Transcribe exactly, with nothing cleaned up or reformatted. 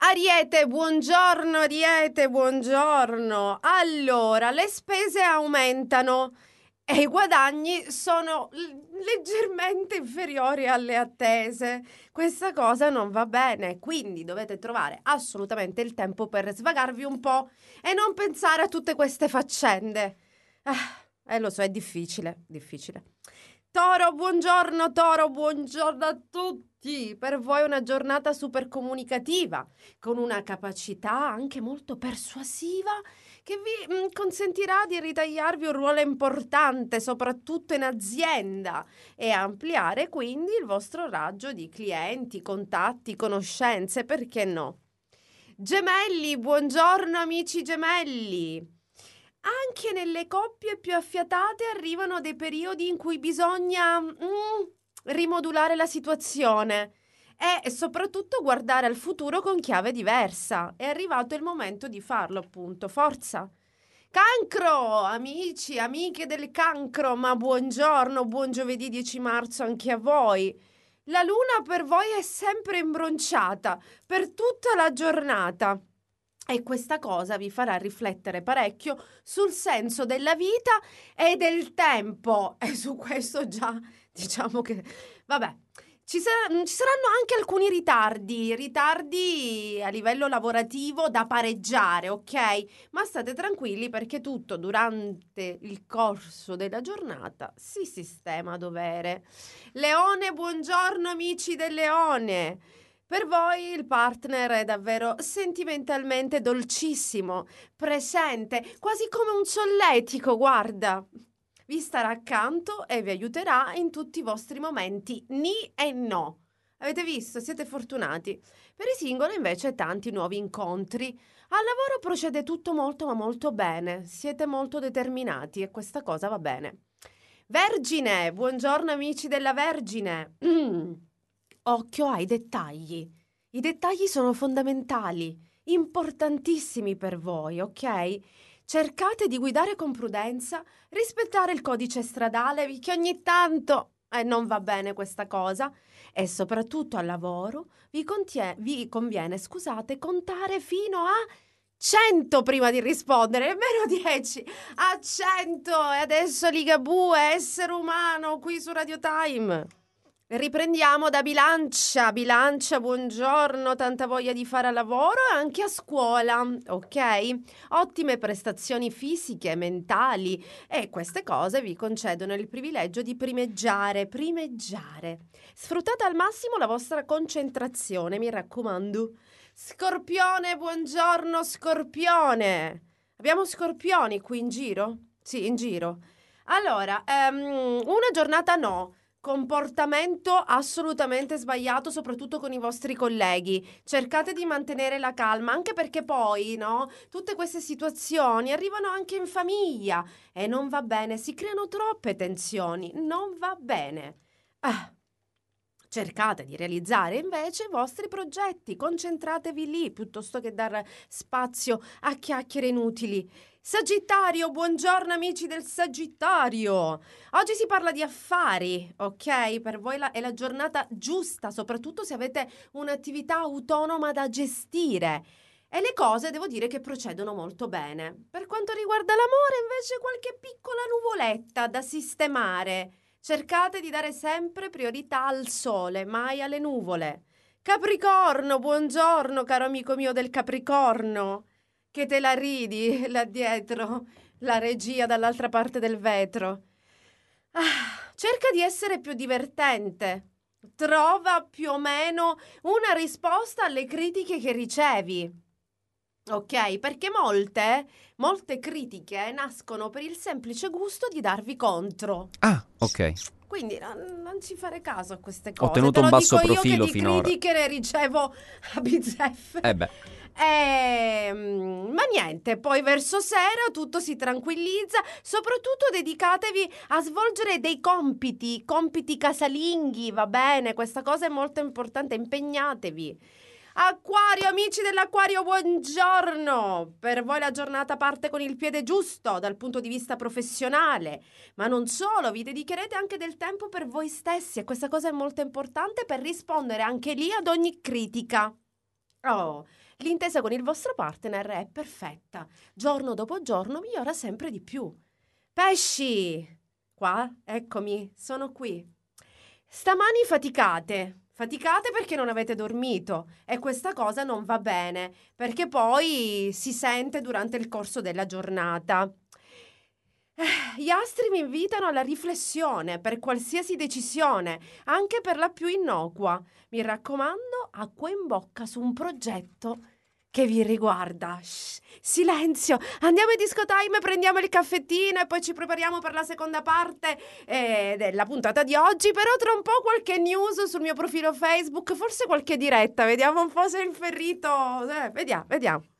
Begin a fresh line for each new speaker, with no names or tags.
Ariete, buongiorno, Ariete, buongiorno. Allora, le spese aumentano e i guadagni sono l- leggermente inferiori alle attese. Questa cosa non va bene, quindi dovete trovare assolutamente il tempo per svagarvi un po' e non pensare a tutte queste faccende. Ah, eh, lo so, è difficile, difficile. Toro, buongiorno, Toro, buongiorno a tutti. Per voi è una giornata super comunicativa, con una capacità anche molto persuasiva che vi mm, consentirà di ritagliarvi un ruolo importante, soprattutto in azienda, e ampliare quindi il vostro raggio di clienti, contatti, conoscenze, perché no? Gemelli, buongiorno amici gemelli. Anche nelle coppie più affiatate arrivano dei periodi in cui bisogna mm, rimodulare la situazione e soprattutto guardare al futuro con chiave diversa. È arrivato il momento di farlo, appunto. Forza! Cancro, amici, amiche del cancro, ma buongiorno, buon giovedì dieci marzo anche a voi. La luna per voi è sempre imbronciata per tutta la giornata. E questa cosa vi farà riflettere parecchio sul senso della vita e del tempo. E su questo già diciamo che, vabbè, ci, sar- ci saranno anche alcuni ritardi, ritardi a livello lavorativo da pareggiare, ok? Ma state tranquilli perché tutto durante il corso della giornata si sistema a dovere. Leone, buongiorno amici del Leone. Per voi il partner è davvero sentimentalmente dolcissimo, presente, quasi come un solletico, guarda. Vi starà accanto e vi aiuterà in tutti i vostri momenti ni e no. Avete visto? Siete fortunati. Per i singoli invece tanti nuovi incontri. Al lavoro procede tutto molto ma molto bene. Siete molto determinati e questa cosa va bene. Vergine, buongiorno amici della Vergine. Occhio ai dettagli. I dettagli sono fondamentali, importantissimi per voi, ok? Cercate di guidare con prudenza, rispettare il codice stradale, che ogni tanto eh, non va bene questa cosa, e soprattutto al lavoro vi, contie- vi conviene, scusate, contare fino a cento prima di rispondere, nemmeno dieci, a cento! E adesso Ligabue, essere umano, qui su Radio Time. Riprendiamo da Bilancia. Bilancia, buongiorno, tanta voglia di fare a lavoro e anche a scuola, ok? Ottime prestazioni fisiche, mentali e queste cose vi concedono il privilegio di primeggiare, primeggiare. Sfruttate al massimo la vostra concentrazione, mi raccomando. Scorpione, buongiorno, Scorpione. Abbiamo scorpioni qui in giro? Sì, in giro. Allora, ehm, una giornata no. Comportamento assolutamente sbagliato, soprattutto con i vostri colleghi. Cercate di mantenere la calma, anche perché poi, no, tutte queste situazioni arrivano anche in famiglia e non va bene, si creano troppe tensioni, non va bene. Ah. Cercate di realizzare invece i vostri progetti, concentratevi lì piuttosto che dar spazio a chiacchiere inutili. Sagittario, buongiorno amici del Sagittario. Oggi si parla di affari, ok? Per voi la- è la giornata giusta, soprattutto se avete un'attività autonoma da gestire. E le cose devo dire che procedono molto bene. Per quanto riguarda l'amore, invece, qualche piccola nuvoletta da sistemare. Cercate di dare sempre priorità al sole, mai alle nuvole. Capricorno, buongiorno, caro amico mio del Capricorno. Che te la ridi là dietro, la regia dall'altra parte del vetro. Ah, cerca di essere più divertente. Trova più o meno una risposta alle critiche che ricevi. Ok, perché molte, molte critiche nascono per il semplice gusto di darvi contro.
Ah, ok.
Quindi non, non ci fare caso a queste
Ho
cose. Te
tenuto un
lo
basso
dico io che
profilo
di
finora.
critiche ne ricevo a
Eh
bizzeffe.
beh.
Ehm, ma niente, poi verso sera tutto si tranquillizza. Soprattutto dedicatevi a svolgere dei compiti, compiti casalinghi, va bene? Questa cosa è molto importante, impegnatevi. Acquario, amici dell'Acquario, buongiorno! Per voi la giornata parte con il piede giusto dal punto di vista professionale, ma non solo, vi dedicherete anche del tempo per voi stessi e questa cosa è molto importante per rispondere anche lì ad ogni critica. Oh, l'intesa con il vostro partner è perfetta. Giorno dopo giorno migliora sempre di più. Pesci! Qua, eccomi, sono qui. Stamani faticate. Faticate perché non avete dormito e questa cosa non va bene, perché poi si sente durante il corso della giornata. Eh, Gli astri mi invitano alla riflessione per qualsiasi decisione, anche per la più innocua. Mi raccomando, acqua in bocca su un progetto che vi riguarda. Shh, silenzio, andiamo in disco time, prendiamo il caffettino e poi ci prepariamo per la seconda parte eh, della puntata di oggi. Però tra un po' qualche news sul mio profilo Facebook, forse qualche diretta, vediamo un po' se il ferrito... Eh, vediamo, vediamo.